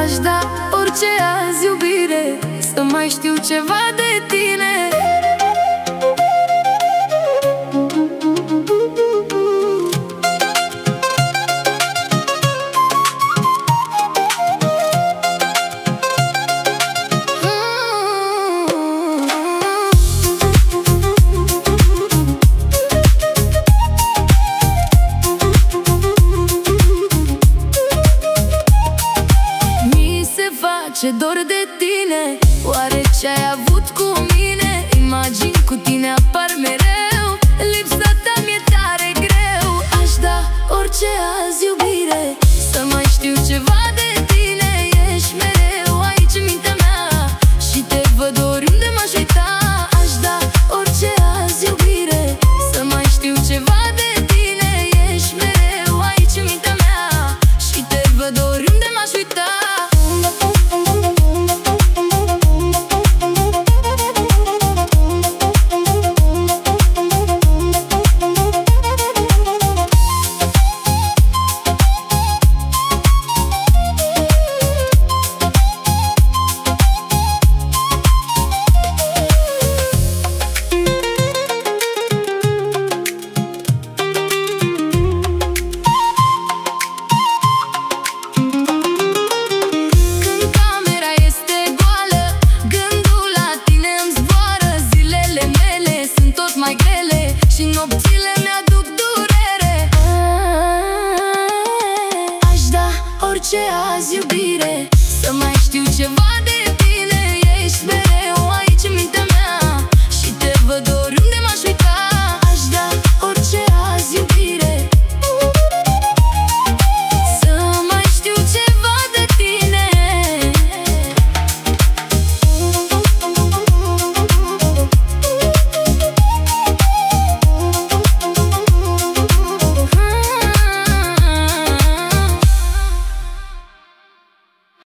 Aș da orice azi, iubire, să mai știu ceva de tine. Ce dor de tine, oare ce-ai avut cu mine? Imagini cu tine apar mereu, lipsa ta mi-e tare greu. Aș da orice azi, iubire, să mai știu ceva de tine. Ești mereu aici în mintea mea și te văd oriunde m-aș uita. Aș da orice azi, iubire, să mai știu ceva de tine. Ești mereu aici în mintea mea și te văd oriunde m-aș uita. Și nopțile mi-aduc durere. Aș da orice azi, iubire, să mai știu ceva